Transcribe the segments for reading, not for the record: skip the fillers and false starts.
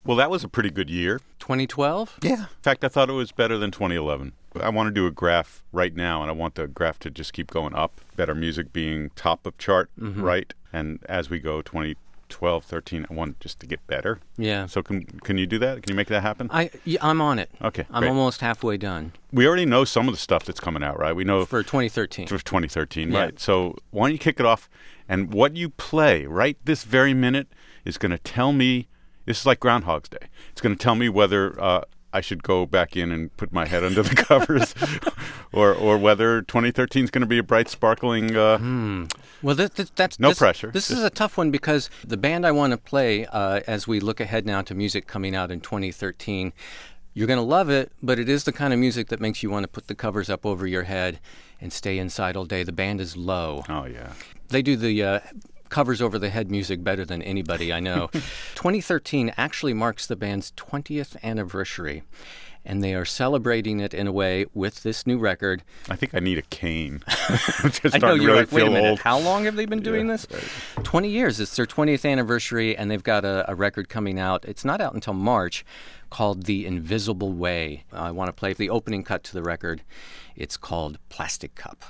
Well, that was a pretty good year. 2012? Yeah. In fact, I thought it was better than 2011. I want to do a graph right now, and I want the graph to just keep going up. Better Music being top of chart, right? And as we go 2012, 13, I want just to get better. Yeah. So can you do that? Can you make that happen? I'm on it. Okay, I'm great. almost halfway done. We already know some of the stuff that's coming out, right? We know For 2013. for 2013, Yeah. right? So why don't you kick it off? And what you play right this very minute is going to tell me. This is like Groundhog's Day. It's going to tell me whether I should go back in and put my head under the covers, or whether 2013 is going to be a bright, sparkling. Well, that's No pressure. This is a tough one because the band I want to play, as we look ahead now to music coming out in 2013, you're going to love it, but it is the kind of music that makes you want to put the covers up over your head and stay inside all day. The band is Low. Oh yeah. They do the covers over the head music better than anybody I know. 2013 actually marks the band's 20th anniversary, and they are celebrating it in a way with this new record. I think I need a cane. I'm just I know starting to you're really like, wait a feel minute, old. how long have they been doing Yeah, this? right. 20 years. It's their 20th anniversary, and they've got a record coming out. It's not out until March, called The Invisible Way. I want to play the opening cut to the record. It's called Plastic Cup.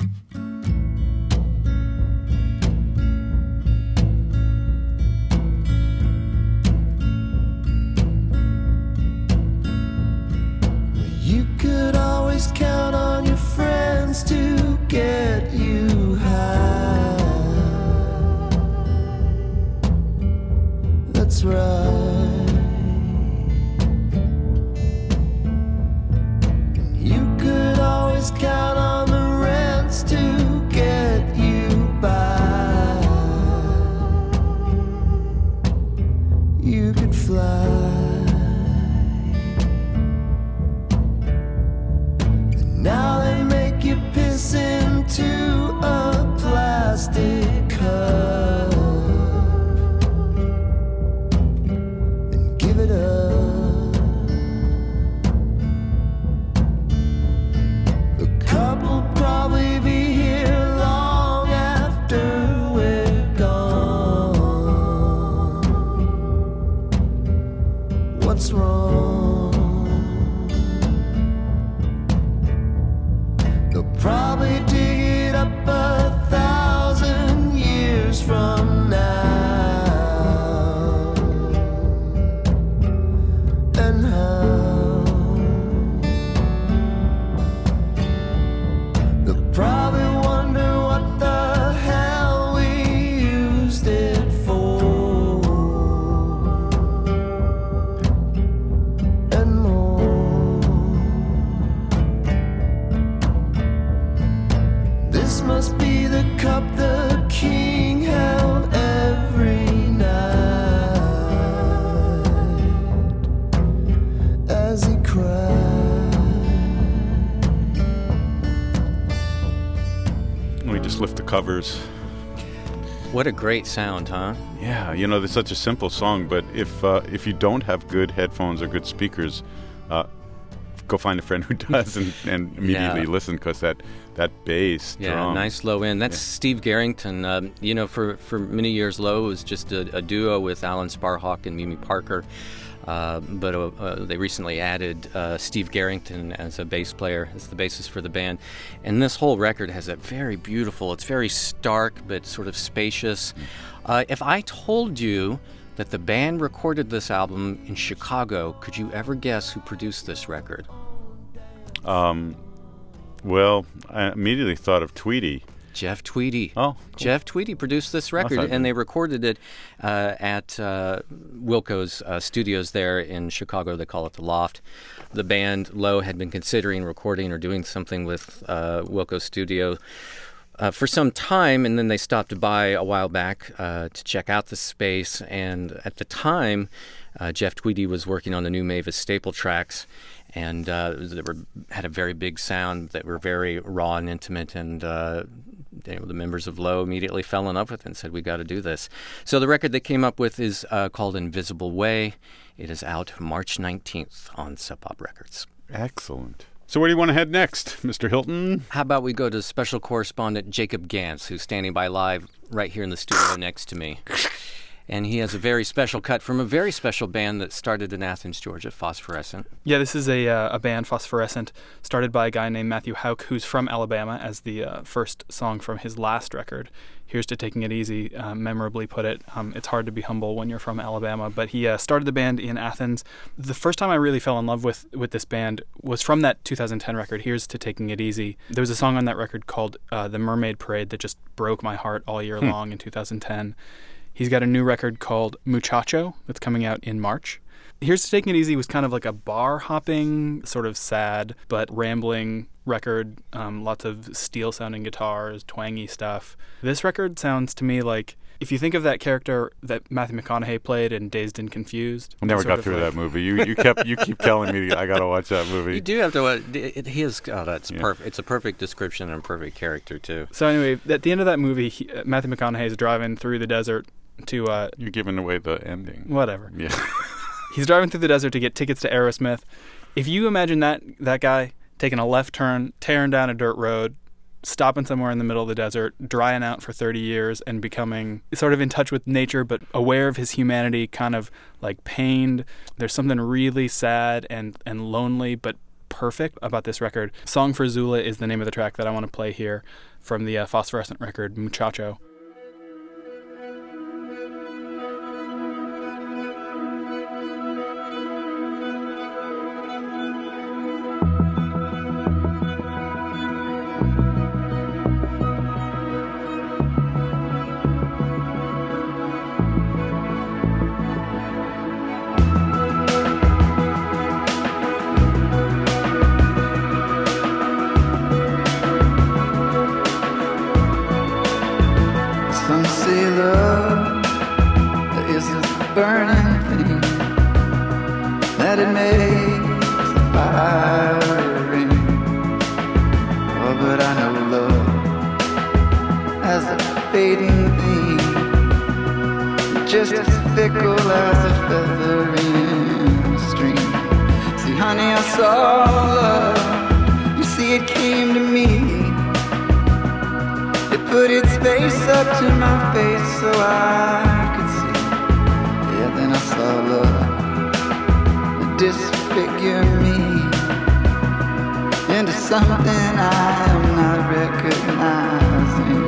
You could always count on your friends to get you high. That's right. And you could always count on the rents to get you by. You could fly. Now they make you piss into a plastic cup and give it up. The cup will probably be here long after we're gone. What's wrong? Probably dig it up 1,000 years from now. And how? They'll probably wonder what the hell we used it for. And more. This must be the cup the king held every night as he cried. Let me just lift the covers. What a great sound, huh? Yeah, you know, it's such a simple song, but if you don't have good headphones or good speakers, go find a friend who does and immediately Yeah. listen, because that bass Yeah, drum. nice low end. That's Yeah. Steve Garrington. You know, for many years, Low was just a duo with Alan Sparhawk and Mimi Parker. But they recently added Steve Garrington as a bass player, as the bassist for the band. And this whole record has a very beautiful, it's very stark but sort of spacious. If I told you that the band recorded this album in Chicago, could you ever guess who produced this record? Well, I immediately thought of Tweedy. Jeff Tweedy. Oh, cool. Jeff Tweedy produced this record, thought- and they recorded it at Wilco's studios there in Chicago. They call it The Loft. The band, Low, had been considering recording or doing something with Wilco's studio for some time, and then they stopped by a while back to check out the space. And at the time, Jeff Tweedy was working on the new Mavis Staple tracks, and had a very big sound that were very raw and intimate, and the members of Low immediately fell in love with it and said, we got to do this. So the record they came up with is called Invisible Way. It is out March 19th on Sub Pop Records. Excellent. So where do you want to head next, Mr. Hilton? How about we go to special correspondent Jacob Gantz, who's standing by live right here in the studio next to me. And he has a very special cut from a very special band that started in Athens, Georgia, Phosphorescent. Yeah, this is a band, Phosphorescent, started by a guy named Matthew Houck, who's from Alabama, as the first song from his last record. Here's to Taking It Easy, memorably put it. It's hard to be humble when you're from Alabama, but he started the band in Athens. The first time I really fell in love with this band was from that 2010 record, Here's to Taking It Easy. There was a song on that record called The Mermaid Parade that just broke my heart all year long in 2010. He's got a new record called Muchacho that's coming out in March. Here's to Taking It Easy was kind of like a bar-hopping, sort of sad but rambling record. Lots of steel-sounding guitars, twangy stuff. This record sounds to me like, if you think of that character that Matthew McConaughey played in Dazed and Confused. I never got through that movie. You keep telling me I got to watch that movie. You do have to watch. He is. Oh, that's perfect. It's a perfect description and a perfect character too. So anyway, at the end of that movie, Matthew McConaughey is driving through the desert to. You're giving away the ending. Whatever. Yeah. He's driving through the desert to get tickets to Aerosmith. If you imagine that guy taking a left turn, tearing down a dirt road, stopping somewhere in the middle of the desert, drying out for 30 years, and becoming sort of in touch with nature, but aware of his humanity, kind of like pained. There's something really sad and lonely, but perfect about this record. Song for Zula is the name of the track that I want to play here from the Phosphorescent record, Muchacho. Some say love is a burning thing, that it makes the fire ring. Oh, but I know love as a fading thing, just as fickle as a feather in a stream. See, honey, I saw love, you see it came to me. It put its face up to my face so I could see. Yeah, then I saw love disfigure me into something I am not recognizing.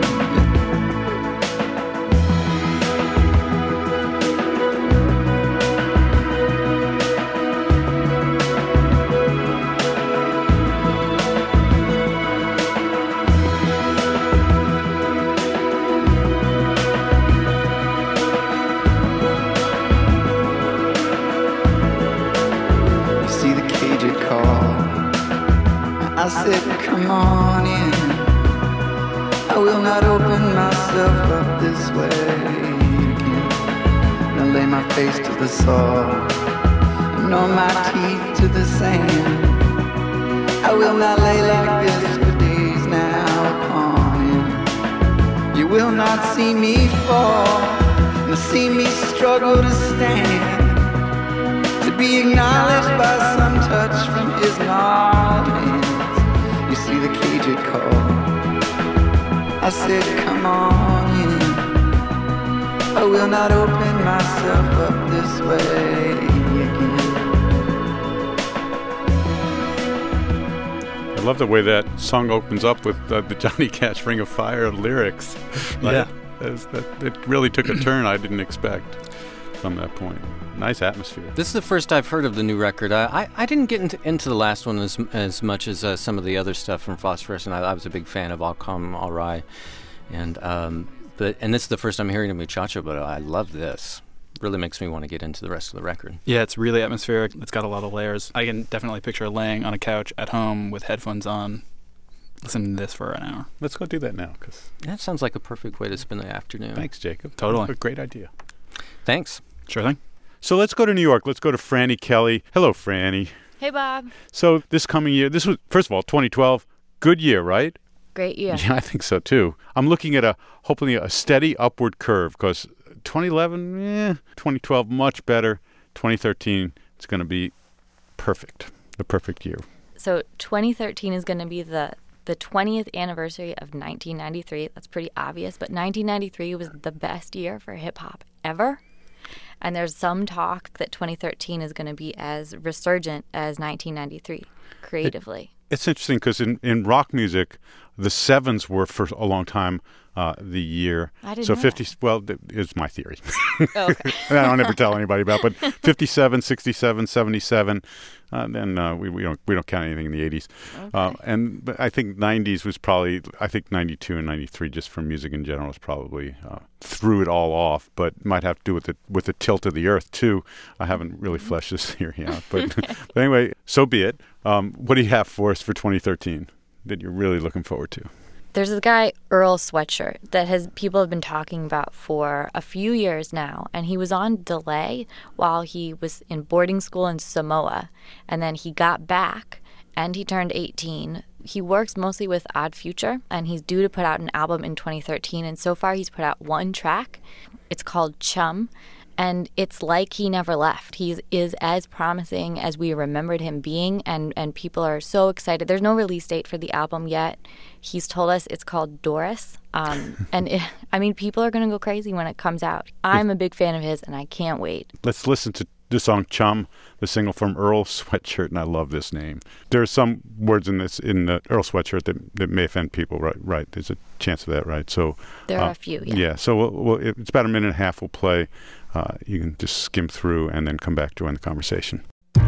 I said, come on in. I will not open myself up this way again. Now lay my face to the saw, nor my teeth to the sand. I will not lay like this for days now upon end. You will not see me fall, nor see me struggle to stand, to be acknowledged by some touch from his gnarled hand. You see the cage it called. I said, come on in. I will not open myself up this way again. I love the way that song opens up with the Johnny Cash Ring of Fire lyrics. Yeah. It really took a turn I didn't expect from that point. Nice atmosphere. This is the first I've heard of the new record. I didn't get into the last one as much as some of the other stuff from Phosphorescent. I was a big fan of All Come All Right, and this is the first I'm hearing of Muchacho, but I love this. Really makes me want to get into the rest of the record. Yeah, it's really atmospheric. It's got a lot of layers. I can definitely picture laying on a couch at home with headphones on, listening to this for an hour. Let's go do that now. That sounds like a perfect way to spend the afternoon. Thanks, Jacob. Totally. A great idea. Thanks. Sure thing. So let's go to New York. Let's go to Franny Kelly. Hello, Franny. Hey, Bob. So this coming year, this was, first of all, 2012, good year, right? Great year. Yeah, I think so, too. I'm looking at hopefully a steady upward curve because 2011, 2012, much better. 2013, it's going to be perfect, the perfect year. So 2013 is going to be the 20th anniversary of 1993. That's pretty obvious, but 1993 was the best year for hip-hop ever. And there's some talk that 2013 is going to be as resurgent as 1993 creatively. It's interesting because in rock music, the sevens were for a long time the year. I didn't so know 50. that. Well, it's my theory. Oh, okay. I don't ever tell anybody about, but 57, 67, 77. Then we don't count anything in the 80s. Okay. But I think 90s was probably, I think 92 and 93 just for music in general is probably threw it all off, but might have to do with the tilt of the earth too. I haven't really fleshed this theory out, but anyway, so be it. What do you have for us for 2013 that you're really looking forward to? There's this guy, Earl Sweatshirt, that people have been talking about for a few years now. And he was on delay while he was in boarding school in Samoa. And then he got back and he turned 18. He works mostly with Odd Future, and he's due to put out an album in 2013. And so far he's put out one track. It's called Chum. And it's like he never left. He is as promising as we remembered him being, and people are so excited. There's no release date for the album yet. He's told us it's called Doris. People are going to go crazy when it comes out. I'm a big fan of his, and I can't wait. Let's listen to the song Chum, the single from Earl Sweatshirt, and I love this name. There are some words in Earl Sweatshirt that may offend people, right? There's a chance of that, right? So there are a few, yeah. Yeah, so it's about a minute and a half we'll play. You can just skim through and then come back to end the conversation.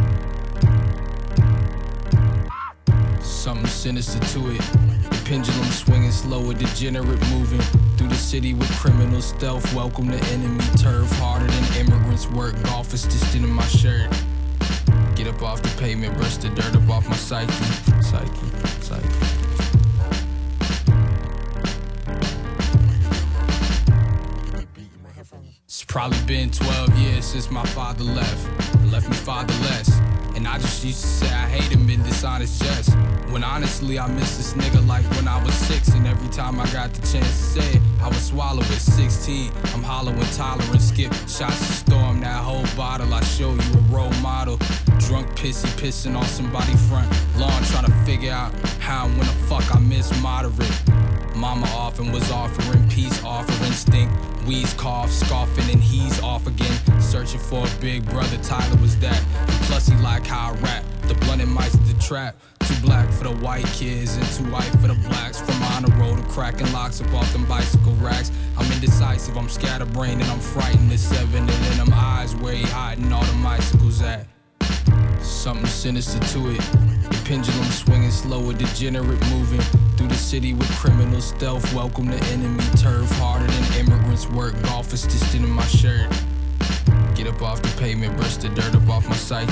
Something sinister to it. The pendulum swinging slow, a degenerate moving through the city with criminal stealth. Welcome to enemy turf, harder than immigrants work. Golf is distant in my shirt. Get up off the pavement, brush the dirt up off my psyche. It's probably been 12 years since my father left me fatherless. And I just used to say I hate him in dishonest jest. When honestly I miss this nigga like when I was 6. And every time I got the chance to say it, I would swallow it. 16, I'm hollow and tolerant. Skip shots to storm that whole bottle. I show you a role model. Drunk pissing on somebody's front lawn, trying to figure out how and when the fuck I miss moderate. Mama often was offering peace, offering stink. Wheeze cough, scoffing, and he's off again. Searching for a big brother, Tyler was that. And plus he like how I rap. The blunted mice at the trap. Too black for the white kids and too white for the blacks. From on the road to cracking locks up off them bicycle racks. I'm indecisive, I'm scatterbrained, and I'm frightened at 7. And in them eyes where he hiding all the bicycles at. Something sinister to it. The pendulum swinging slow, a degenerate moving through the city with criminal stealth. Welcome to enemy turf, harder than immigrants work. Golf is distant in my shirt. Get up off the pavement, brush the dirt up off my psyche.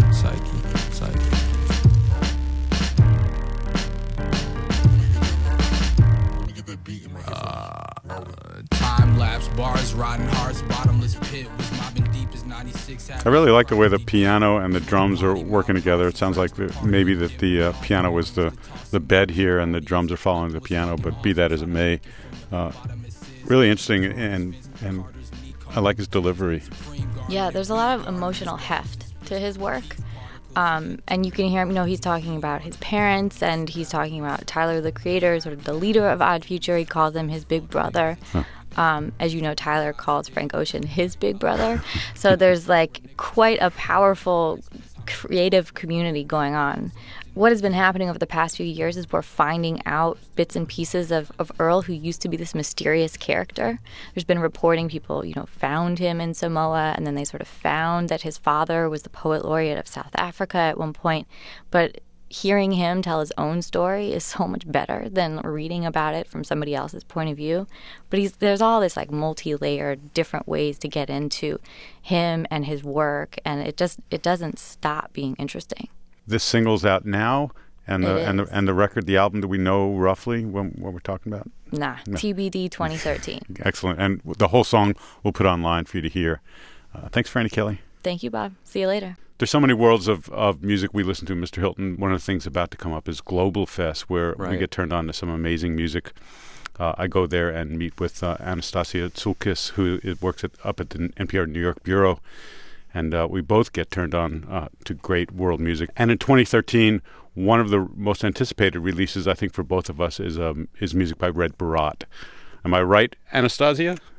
Time lapse, bars, riding hearts, bottomless pit was mobbing deep as 96. I really like the way the piano and the drums are working together. It sounds like maybe that the piano was the bed here and the drums are following the piano, but be that as it may, really interesting, and I like his delivery. Yeah, there's a lot of emotional heft to his work. And you can hear him, he's talking about his parents, and he's talking about Tyler, the creator, sort of the leader of Odd Future. He calls him his big brother. Huh. As you know, Tyler calls Frank Ocean his big brother. So there's quite a powerful creative community going on. What has been happening over the past few years is we're finding out bits and pieces of Earl, who used to be this mysterious character. There's been reporting people, found him in Samoa, and then they sort of found that his father was the poet laureate of South Africa at one point. But hearing him tell his own story is so much better than reading about it from somebody else's point of view. But there's all this multi-layered different ways to get into him and his work, and it doesn't stop being interesting. This single's out now, and the record, the album, do we know roughly what we're talking about? Nah, no. TBD 2013. Excellent, and the whole song we'll put online for you to hear. Thanks, Frannie Kelly. Thank you, Bob. See you later. There's so many worlds of music we listen to, Mr. Hilton. One of the things about to come up is Global Fest, where we get turned on to some amazing music. I go there and meet with Anastasia Tsulkis, who works up at the NPR New York Bureau. And we both get turned on to great world music. And in 2013, one of the most anticipated releases, I think, for both of us is music by Red Baraat. Am I right, Anastasia?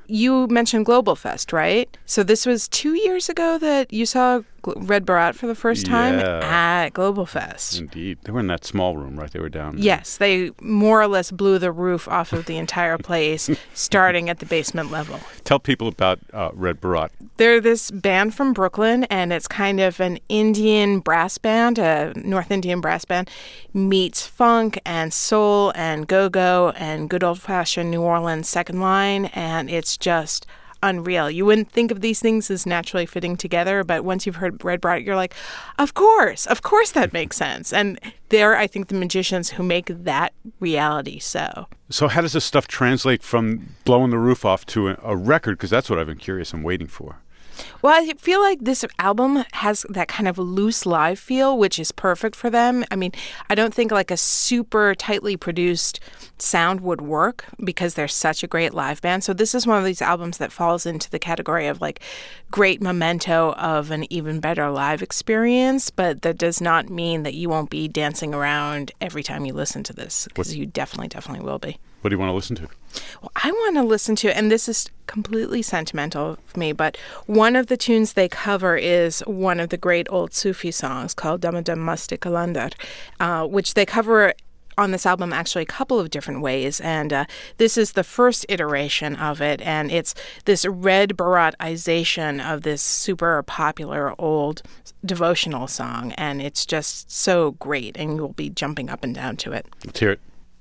You mentioned Global Fest, right? So this was 2 years ago that you saw Red Baratt for the first time at Global Fest. Indeed. They were in that small room, right? They were down. Yes, they more or less blew the roof off of the entire place, starting at the basement level. Tell people about Red Baratt. They're this band from Brooklyn, and it's kind of an Indian brass band, a North Indian brass band, meets funk and soul and go-go and good old-fashioned New Orleans second line, and it's just unreal. You wouldn't think of these things as naturally fitting together, but once you've heard Red Baratt, you're like, of course that makes sense. And they're, I think, the magicians who make that reality so. So how does this stuff translate from blowing the roof off to a record? Because that's what I've been curious and waiting for. Well, I feel like this album has that kind of loose live feel, which is perfect for them. I mean, I don't think like a super tightly produced sound would work because they're such a great live band. So this is one of these albums that falls into the category of like great memento of an even better live experience, but that does not mean that you won't be dancing around every time you listen to this, because you definitely will be. What do you want to listen to? Well, I want to listen to, and this is completely sentimental for me, but one of the tunes they cover is one of the great old Sufi songs called Damadam Masti Kalandar, which they cover on this album actually a couple of different ways, and this is the first iteration of it, and it's this Red Barattization of this super popular old devotional song, and it's just so great, and you'll be jumping up and down to it. Let's hear it.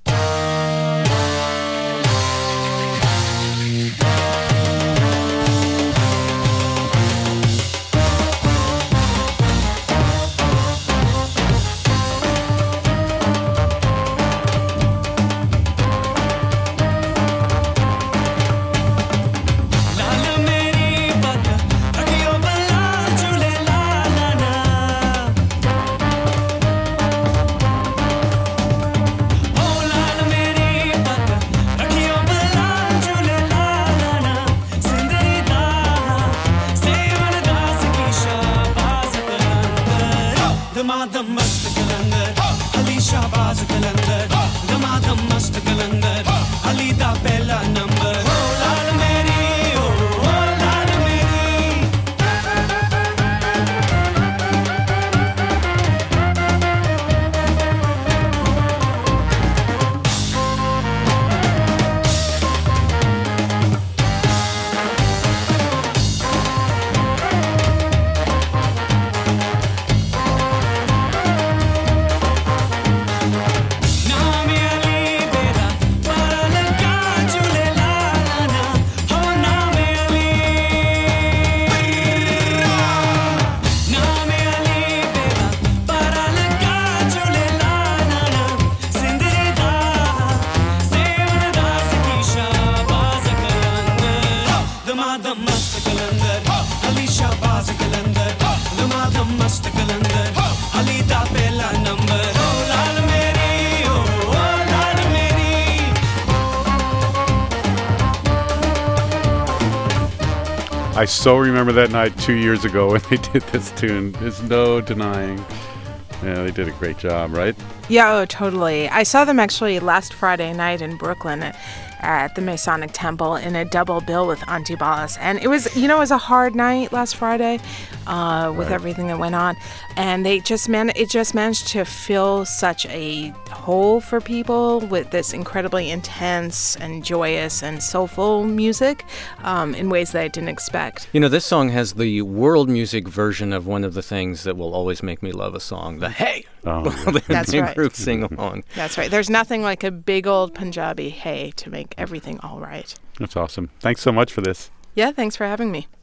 I so remember that night 2 years ago when they did this tune. There's no denying. Yeah, they did a great job, right? Yeah, oh, totally. I saw them actually last Friday night in Brooklyn at the Masonic Temple in a double bill with Antibalas. And it was, it was a hard night last Friday with everything that went on. And it just managed to fill such a hole for people with this incredibly intense and joyous and soulful music in ways that I didn't expect. This song has the world music version of one of the things that will always make me love a song, the hey! That's right. Group sing along. That's right. There's nothing like a big old Punjabi hey to make everything all right. That's awesome. Thanks so much for this. Yeah, thanks for having me.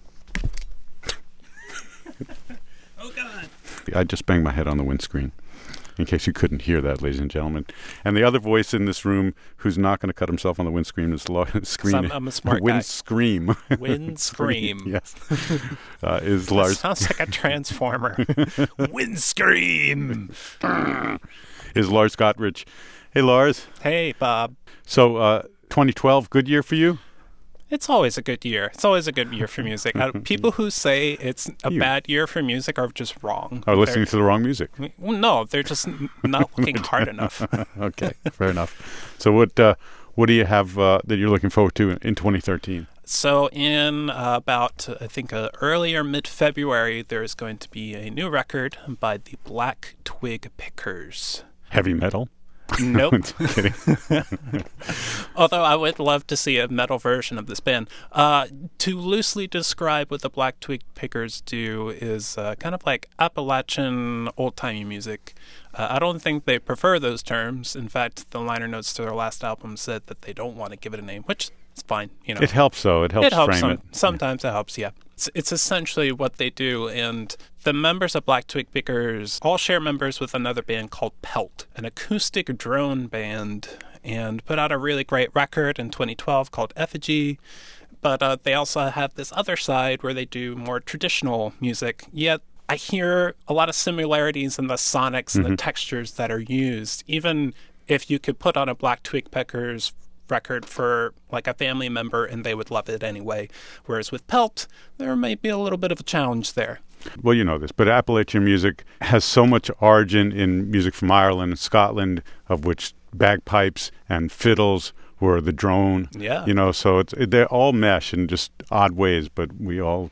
Oh, God. I just banged my head on the windscreen, in case you couldn't hear that, ladies and gentlemen. And the other voice in this room who's not going to cut himself on the windscreen is I'm a smart guy. Windscream. Windscream. Yes. Is Lars. Sounds like a transformer. Windscream. Is Lars Gotrich. Hey, Lars. Hey, Bob. So, 2012, good year for you? It's always a good year. It's always a good year for music. People who say it's a bad year for music are just wrong. Are listening to the wrong music. Well, no, they're just not looking hard enough. Okay, fair enough. So what do you have that you're looking forward to in 2013? So in about, I think, early or mid-February, there's going to be a new record by the Black Twig Pickers. Heavy metal? Nope. Kidding. Although I would love to see a metal version of this band. To loosely describe what the Black Twig Pickers do is kind of like Appalachian old-timey music. I don't think they prefer those terms. In fact, the liner notes to their last album said that they don't want to give it a name, which is fine. You know, It helps, though. It helps frame it. Sometimes it helps, yeah. It's essentially what they do, and the members of Black Twig Pickers all share members with another band called Pelt, an acoustic drone band, and put out a really great record in 2012 called Effigy. But they also have this other side where they do more traditional music, yet I hear a lot of similarities in the sonics and the textures that are used. Even if you could put on a Black Twig Pickers record for like a family member and they would love it anyway. Whereas with Pelt, there may be a little bit of a challenge there. Well, you know this, but Appalachian music has so much origin in music from Ireland and Scotland, of which bagpipes and fiddles were the drone. Yeah. You know, so they all mesh in just odd ways, but we all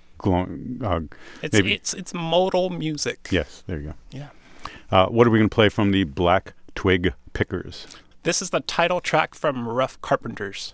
it's modal music. Yes, there you go. Yeah. What are we going to play from the Black Twig Pickers? This is the title track from Rough Carpenters.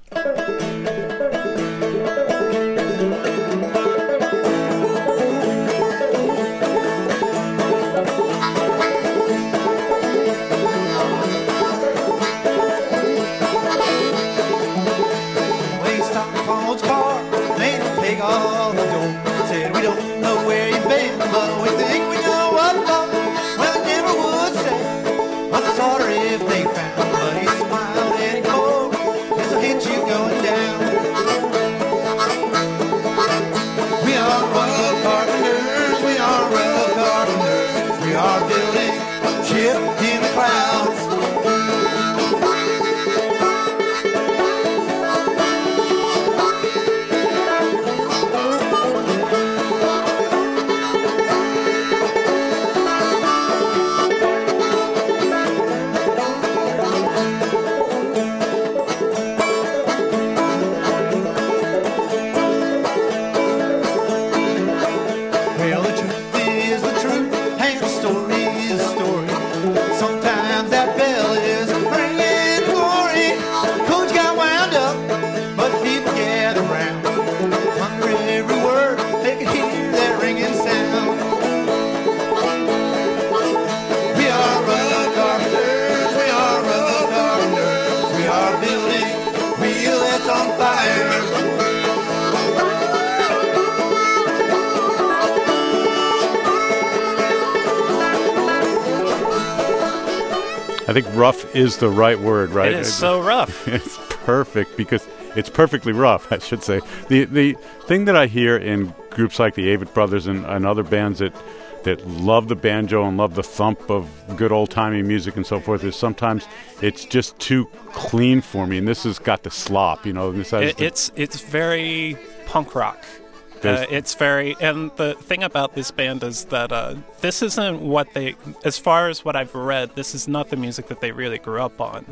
I think rough is the right word, right? It is so rough. It's perfect because it's perfectly rough, I should say. The thing that I hear in groups like the Avett Brothers and other bands that love the banjo and love the thump of good old-timey music and so forth is sometimes it's just too clean for me, and this has got the slop, you know. This has it's very punk rock. It's very, and the thing about this band is that this isn't what they, as far as what I've read, this is not the music that they really grew up on.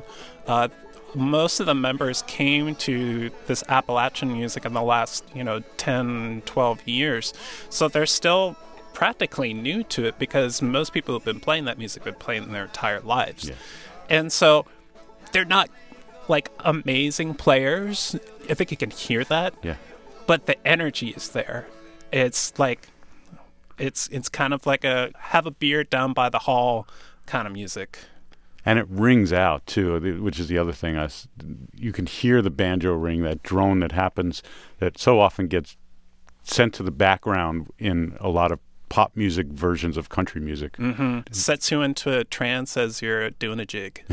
Most of the members came to this Appalachian music in the last, 10, 12 years. So they're still practically new to it because most people who've been playing that music have been playing their entire lives. Yeah. And so they're not like amazing players. I think you can hear that. Yeah. But the energy is there. It's like, it's kind of like a have a beer down by the hall kind of music. And it rings out, too, which is the other thing. You can hear the banjo ring, that drone that happens, that so often gets sent to the background in a lot of pop music versions of country music. Mm-hmm. Sets you into a trance as you're doing a jig.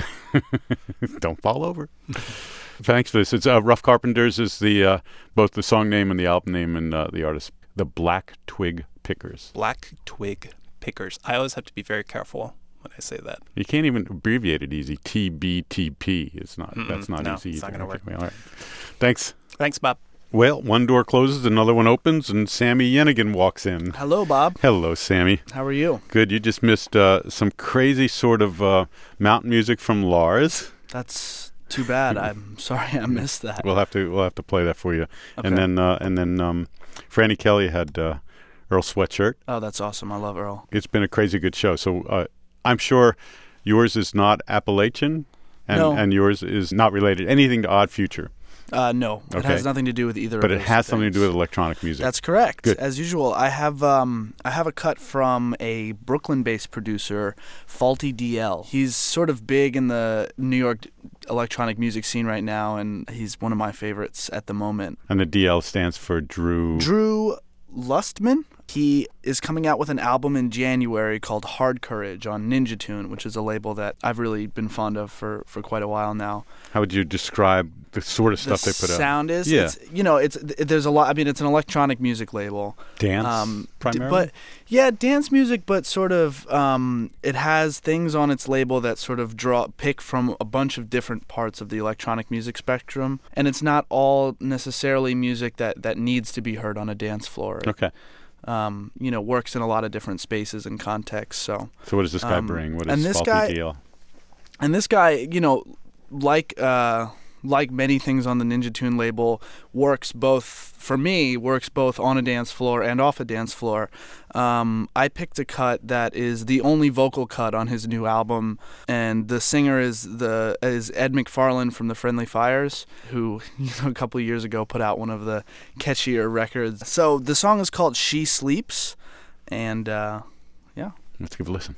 Don't fall over. Thanks for this. It's Rough Carpenters is the both the song name and the album name and the artist. The Black Twig Pickers. Black Twig Pickers. I always have to be very careful when I say that. You can't even abbreviate it easy. TBTP. It's not. That's not no, easy. It's not going to work. All right. Thanks. Thanks, Bob. Well, one door closes, another one opens, and Sammy Yenigan walks in. Hello, Bob. Hello, Sammy. How are you? Good. You just missed some crazy sort of mountain music from Lars. That's Too bad. I'm sorry I missed that. We'll have to play that for you. Okay. And then Franny Kelly had Earl Sweatshirt. Oh, that's awesome. I love Earl. It's been a crazy good show. So I'm sure yours is not Appalachian, and yours is not related anything to Odd Future. No, it has nothing to do with either. But of it those has something to things. do with electronic music. That's correct. Good. As usual, I have a cut from a Brooklyn-based producer, Faulty DL. He's sort of big in the New York electronic music scene right now, and he's one of my favorites at the moment. And the DL stands for Drew Lustman. He is coming out with an album in January called Hard Courage on Ninja Tune, which is a label that I've really been fond of for quite a while now. How would you describe the sort of stuff they put out? The sound is, yeah. There's a lot. I mean, it's an electronic music label. Dance, primarily? But yeah, dance music, but sort of it has things on its label that sort of pick from a bunch of different parts of the electronic music spectrum, and it's not all necessarily music that needs to be heard on a dance floor. Okay. Works in a lot of different spaces and contexts. So what does this guy bring? What is Faulty DL? And this guy, like many things on the Ninja Tune label, works both on a dance floor and off a dance floor. I picked a cut that is the only vocal cut on his new album, and the singer is Ed McFarlane from the Friendly Fires, who a couple of years ago put out one of the catchier records. So the song is called She Sleeps, and yeah. Let's give a listen.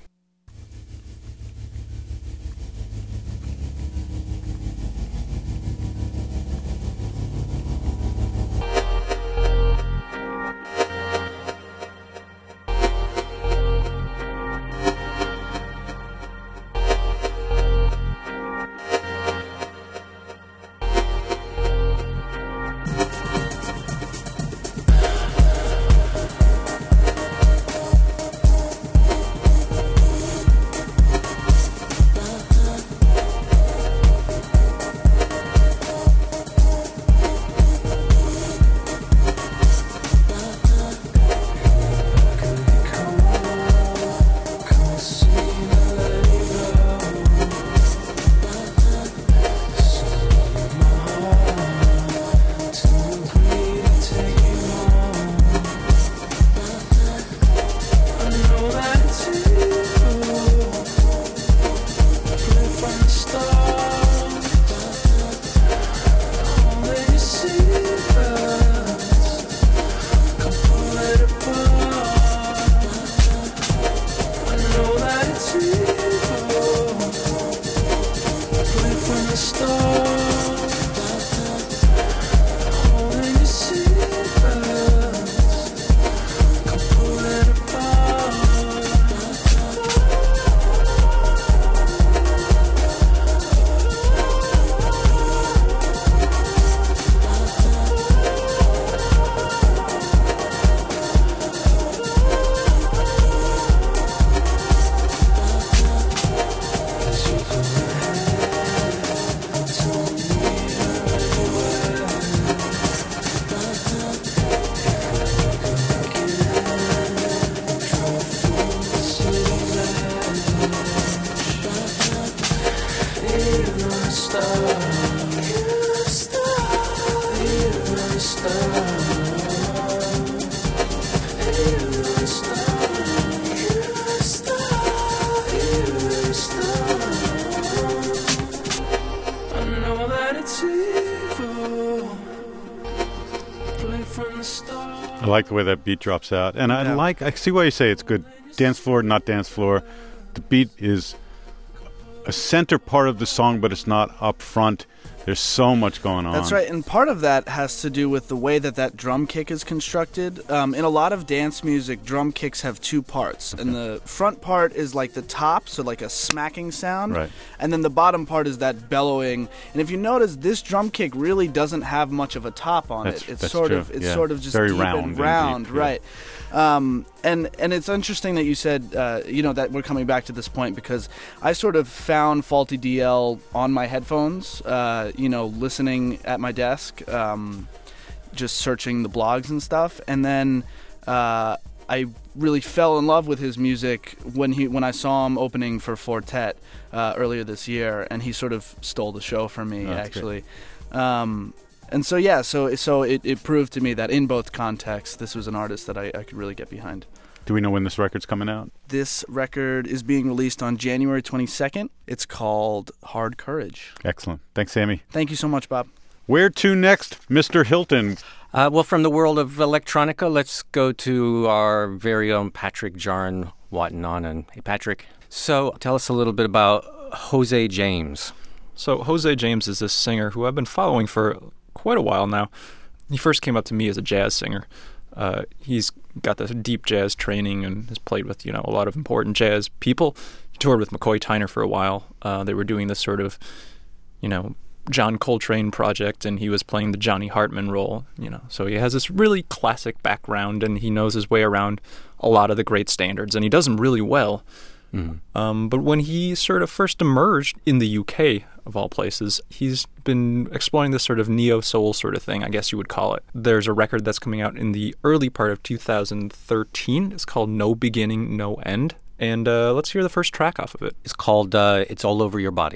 I like the way that beat drops out, and I see why you say it's good. Dance floor, not dance floor. The beat is a center part of the song, but it's not up front. There's so much going on. That's right, and part of that has to do with the way that drum kick is constructed. In a lot of dance music, drum kicks have two parts, and the front part is like the top, so like a smacking sound, right. And then the bottom part is that bellowing. And if you notice, this drum kick really doesn't have much of a top on it. It's sort of just very deep round, and deep, right? And it's interesting that you said that we're coming back to this point, because I sort of found Faulty DL on my headphones. Listening at my desk, just searching the blogs and stuff. And then I really fell in love with his music when I saw him opening for Fortet earlier this year, and he sort of stole the show from me, actually. And so it proved to me that in both contexts, this was an artist that I could really get behind. Do we know when this record's coming out? This record is being released on January 22nd. It's called Hard Courage. Excellent. Thanks, Sammy. Thank you so much, Bob. Where to next, Mr. Hilton? Well, from the world of electronica, let's go to our very own Patrick Jarn Watananen. Hey, Patrick. So tell us a little bit about Jose James. So Jose James is this singer who I've been following for quite a while now. He first came up to me as a jazz singer. He's got this deep jazz training and has played with, a lot of important jazz people. He toured with McCoy Tyner for a while. They were doing this sort of, John Coltrane project, and he was playing the Johnny Hartman role, So he has this really classic background, and he knows his way around a lot of the great standards, and he does them really well. But when he sort of first emerged in the UK, of all places, he's been exploring this sort of neo-soul sort of thing, I guess you would call it. There's a record that's coming out in the early part of 2013. It's called No Beginning, No End. And let's hear the first track off of it. It's called It's All Over Your Body.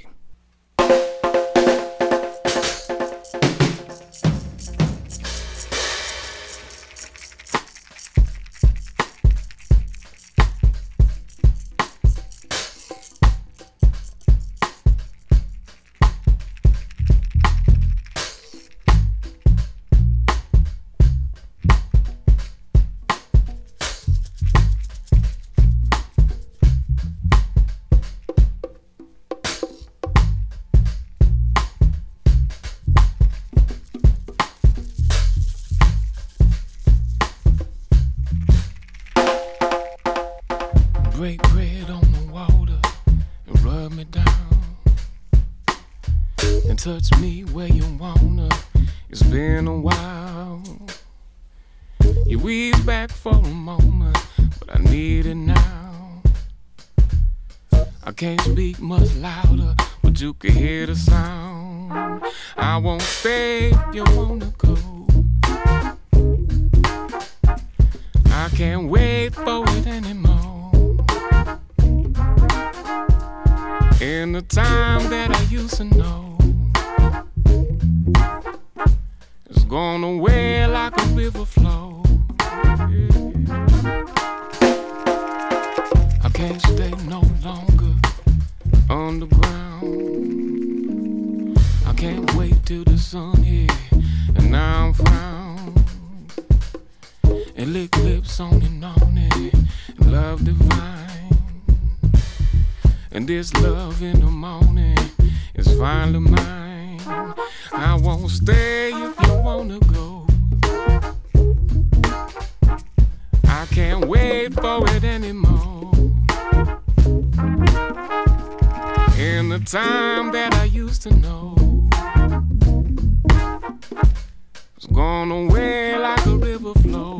Break bread on the water and rub me down and touch me where you wanna. It's been a while. You weave back for a moment, but I need it now. I can't speak much louder, but you can hear the sound. I won't stay if you wanna go. I can't wait for it anymore. In the time that I used to know, it's gone away like a river flow. I can't stay no longer underground. I can't wait till the sun hit and now I'm frowned and lick lips on it, love divine. And this love in the morning is finally mine. I won't stay if you wanna go. I can't wait for it anymore. In the time that I used to know, it's gone away like a river flow.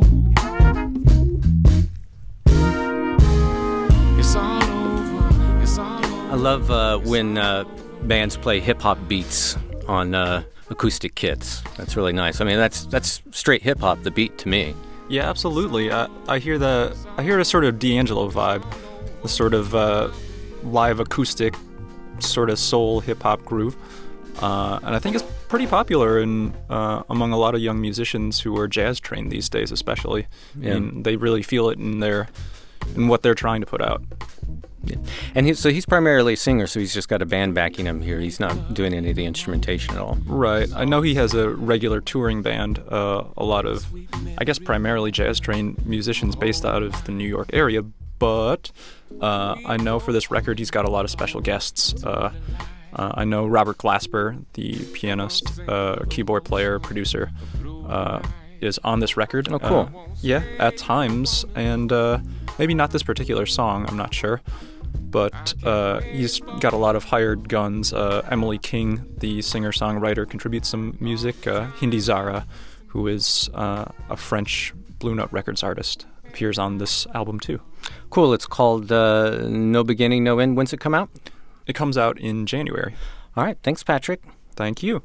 It's all over. I love when bands play hip-hop beats on acoustic kits. That's really nice. I mean, that's straight hip-hop, the beat, to me. Yeah, absolutely. I hear a sort of D'Angelo vibe, the sort of live acoustic sort of soul hip-hop groove. And I think it's pretty popular among a lot of young musicians who are jazz trained these days, especially. Yeah. I mean, they really feel it in what they're trying to put out. Yeah. And he's primarily a singer, so he's just got a band backing him here. He's not doing any of the instrumentation at all. Right. I know he has a regular touring band, a lot of, I guess, primarily jazz-trained musicians based out of the New York area, but I know for this record he's got a lot of special guests. I know Robert Glasper, the pianist, keyboard player, producer, is on this record. Oh, cool. Yeah, at times, and maybe not this particular song, I'm not sure. But he's got a lot of hired guns. Emily King, the singer-songwriter, contributes some music. Hindi Zara, who is a French Blue Note Records artist, appears on this album too. Cool. It's called No Beginning, No End. When's it come out? It comes out in January. All right. Thanks, Patrick. Thank you.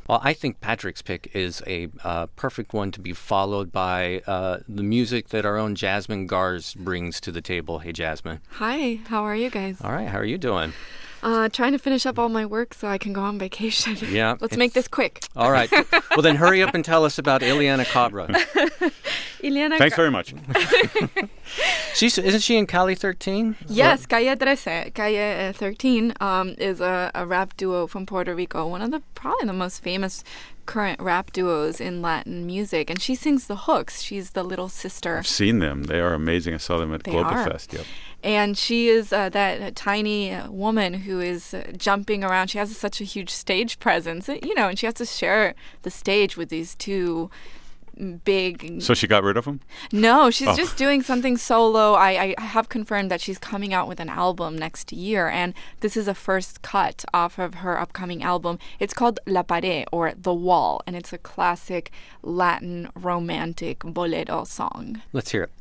Well, I think Patrick's pick is a perfect one to be followed by the music that our own Jasmine Garz brings to the table. Hey, Jasmine. Hi, how are you guys? All right, how are you doing? Trying to finish up all my work so I can go on vacation. Yeah. Let's make this quick. All right. Well, then hurry up and tell us about Ileana Cabra. Thanks very much. Isn't she in Calle 13? Yes, Calle 13. Calle 13 is a rap duo from Puerto Rico, one of probably the most famous current rap duos in Latin music, and she sings the hooks. She's the little sister. I've seen them. They are amazing. I saw them at Globalfest. Yep. And she is that tiny woman who is jumping around. She has such a huge stage presence, and she has to share the stage with these two big... So she got rid of them? No, she's just doing something solo. I have confirmed that she's coming out with an album next year, and this is a first cut off of her upcoming album. It's called La Pared, or The Wall, and it's a classic Latin romantic bolero song. Let's hear it.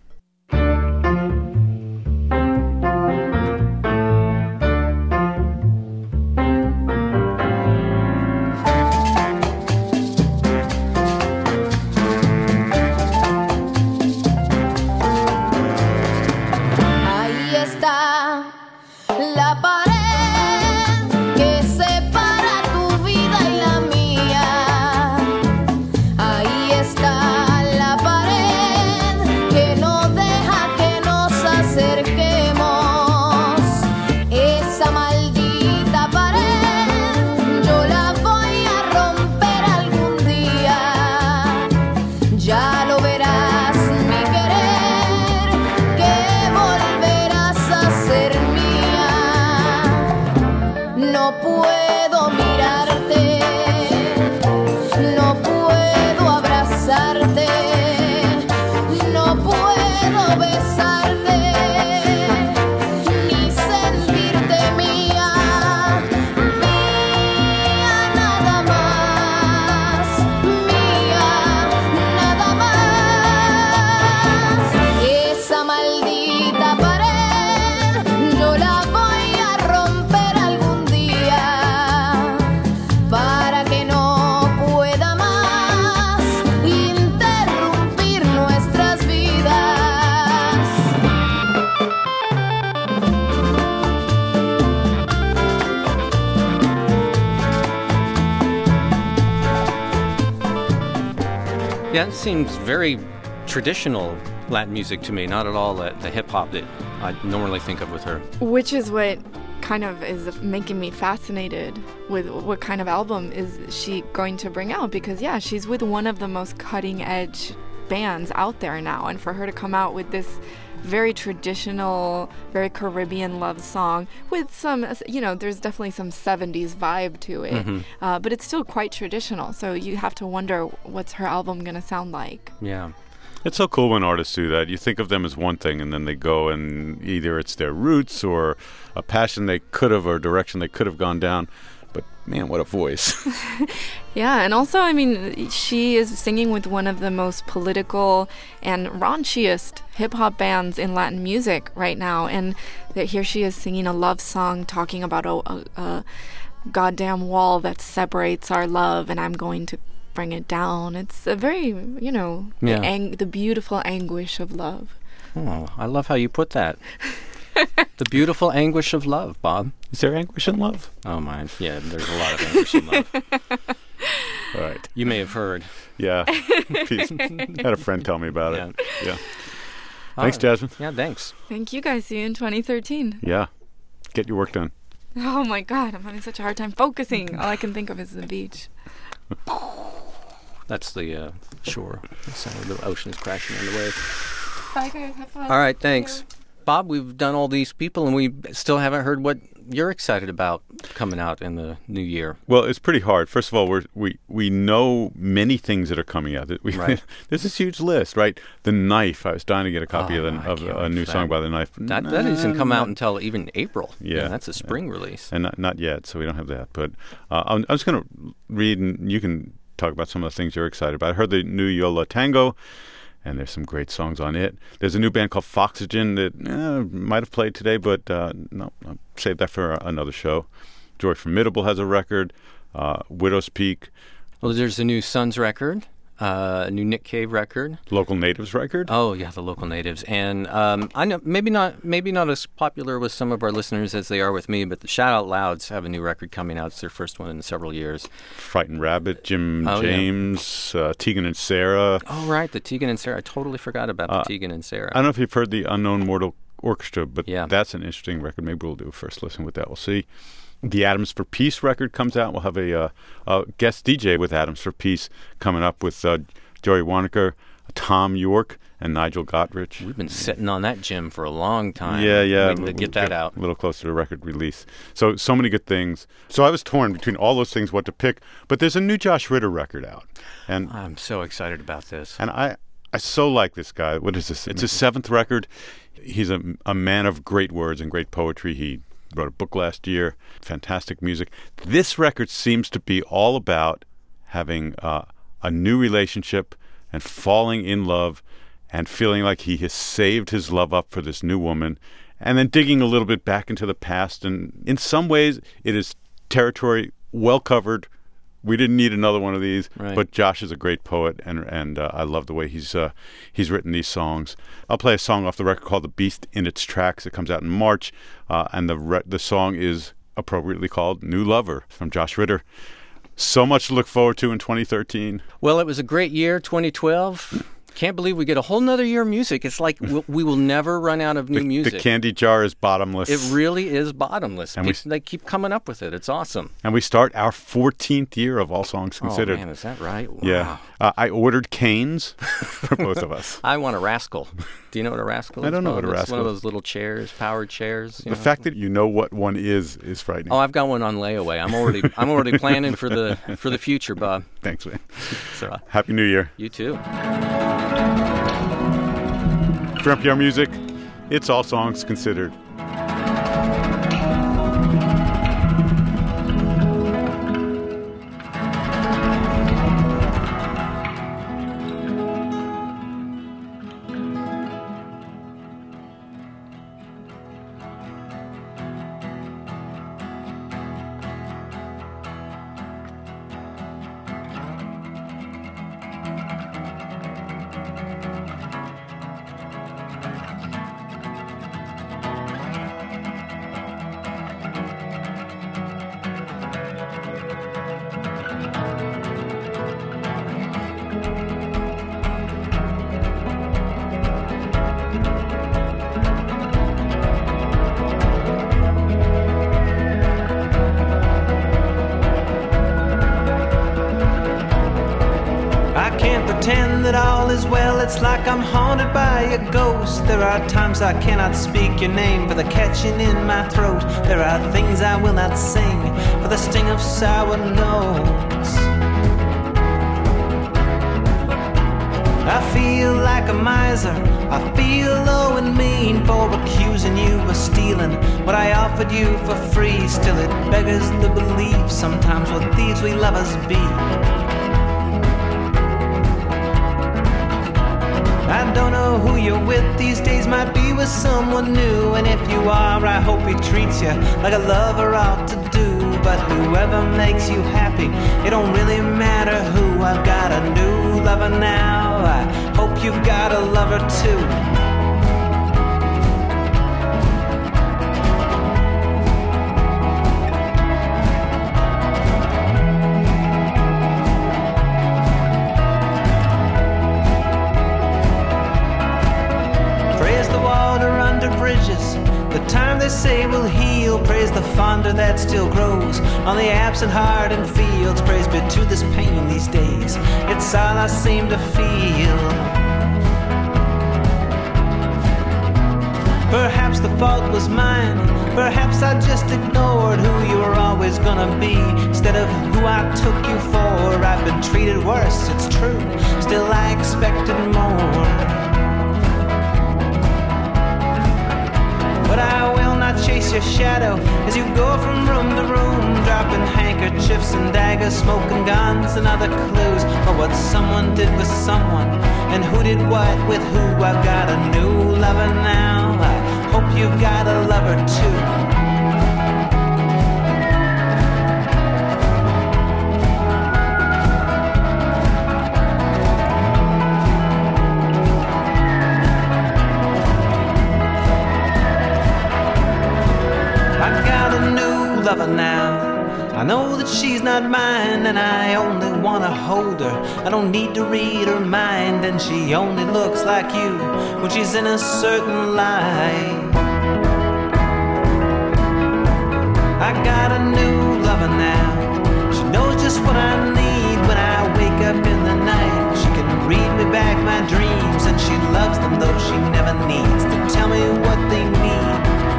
La pared que separa tu vida y la mía. Ahí está la pared que no deja que nos acerquemos. Esa maldita pared yo la voy a romper algún día. Ya lo verás, mi querer, que volverás a ser mía. No puedo mirarte, no puedo abrazarte, no puedo besarte, ni sentirte mía, mía nada más, mía nada más. Esa maldita pared yo la voy a romper algún día para que no pueda más interrumpir nuestras vidas. Yeah, it seems very traditional Latin music to me, not at all the hip-hop that I normally think of with her. Which is what kind of is making me fascinated with what kind of album is she going to bring out, because she's with one of the most cutting-edge bands out there now, and for her to come out with this very traditional, very Caribbean love song with some, there's definitely some 70s vibe to it, but it's still quite traditional, so you have to wonder what's her album going to sound like. Yeah. It's so cool when artists do that. You think of them as one thing, and then they go and either it's their roots or a passion they could have or a direction they could have gone down. But man, what a voice. Yeah, and also, she is singing with one of the most political and raunchiest hip-hop bands in Latin music right now. And here she is singing a love song talking about a goddamn wall that separates our love, and I'm going to bring it down. It's a very, the beautiful anguish of love. Oh, I love how you put that. The beautiful anguish of love, Bob. Is there anguish in love? Oh, my. Yeah, there's a lot of anguish in love. All right. You may have heard. Yeah. Had a friend tell me about it. Yeah. Thanks, Jasmine. Yeah, thanks. Thank you guys. See you in 2013. Yeah. Get your work done. Oh, my God. I'm having such a hard time focusing. All I can think of is the beach. That's the shore. The sound of the ocean is crashing on the wave. Bye, guys. Have fun. All right, thanks. Bob, we've done all these people, and we still haven't heard what you're excited about coming out in the new year. Well, it's pretty hard. First of all, we know many things that are coming out. Right. There's this huge list, right? The Knife. I was dying to get a copy of a new song by The Knife. That doesn't come out until even April. Yeah. That's a spring release. And not yet, so we don't have that. But I'm just going to read, and you can talk about some of the things you're excited about. I heard the new Yo La Tengo, and there's some great songs on it. There's a new band called Foxygen that might have played today, but no, I'll save that for another show. Joy Formidable has a record. Widow's Peak. Well, there's a new Sons record, a new Nick Cave record, Local Natives record. Oh yeah, the Local Natives, and I know maybe not as popular with some of our listeners as they are with me, but the Shout Out Louds have a new record coming out. It's their first one in several years. Frightened Rabbit, Jim James, Tegan and Sarah. Oh right, the Tegan and Sarah. I totally forgot about the Tegan and Sarah. I don't know if you've heard the Unknown Mortal Orchestra, but yeah, that's an interesting record. Maybe we'll do a first listen with that. We'll see. The Atoms for Peace record comes out. We'll have a guest DJ with Atoms for Peace coming up with Joey Waronker, Tom York, and Nigel Godrich. We've been sitting on that, Jim, for a long time. Yeah. Waiting to get that out. A little closer to record release. So many good things. So I was torn between all those things, what to pick. But there's a new Josh Ritter record out. And I'm so excited about this. And I so like this guy. What is this? It's his 7th record. He's a man of great words and great poetry. He wrote a book last year. Fantastic music. This record seems to be all about having a new relationship and falling in love and feeling like he has saved his love up for this new woman, and then digging a little bit back into the past. And in some ways, it is territory well covered. We didn't need another one of these, right. But Josh is a great poet, and I love the way he's written these songs. I'll play a song off the record called "The Beast in Its Tracks." It comes out in March, and the song is appropriately called "New Lover" from Josh Ritter. So much to look forward to in 2013. Well, it was a great year, 2012. Can't believe we get a whole nother year of music. It's like we will never run out of new music. The candy jar is bottomless. It really is bottomless. And they keep coming up with it. It's awesome. And we start our 14th year of All Songs Considered. Oh, man, is that right? Wow. Yeah. I ordered canes for both of us. I want a rascal. Do you know what a rascal is? I don't know what a rascal is. It's one of those little chairs, powered chairs. The fact that you know what one is frightening. Oh, I've got one on layaway. I'm already planning for the future, Bob. Thanks, man. So, Happy New Year. You too. For NPR Music, it's All Songs Considered. Pretend that all is well, it's like I'm haunted by a ghost. There are times I cannot speak your name for the catching in my throat. There are things I will not sing for the sting of sour notes. I feel like a miser, I feel low and mean for accusing you of stealing what I offered you for free. Still it beggars the belief sometimes what thieves we lovers be. I don't know who you're with these days, might be with someone new. And if you are, I hope he treats you like a lover ought to do. But whoever makes you happy, it don't really matter who. I've got a new lover now, I hope you've got a lover too. The time they say will heal. Praise the fonder that still grows on the absent heart and fields. Praise be to this pain these days, it's all I seem to feel. Perhaps the fault was mine, perhaps I just ignored who you were always gonna be instead of who I took you for. I've been treated worse, it's true, still I expected more. But I will not chase your shadow as you go from room to room, dropping handkerchiefs and daggers, smoking guns and other clues for what someone did with someone and who did what with who. I've got a new lover now, I hope you've got a lover too. I got a new lover now. I know that she's not mine, and I only wanna hold her. I don't need to read her mind, and she only looks like you when she's in a certain light. I got a new lover now. She knows just what I need when I wake up in the night. She can read me back my dreams, and she loves them though she never needs to tell me what they need.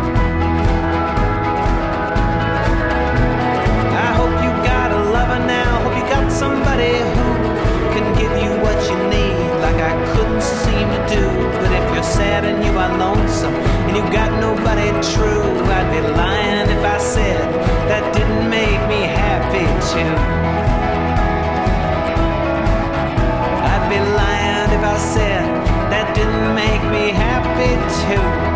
I hope you got a lover now. Hope you got somebody who can give you what you need, like I couldn't seem to do. But if you're sad and you are lonesome and you got nobody true, I'd be lying if I said that didn't make me happy too. I'd be lying if I said that didn't make me happy too.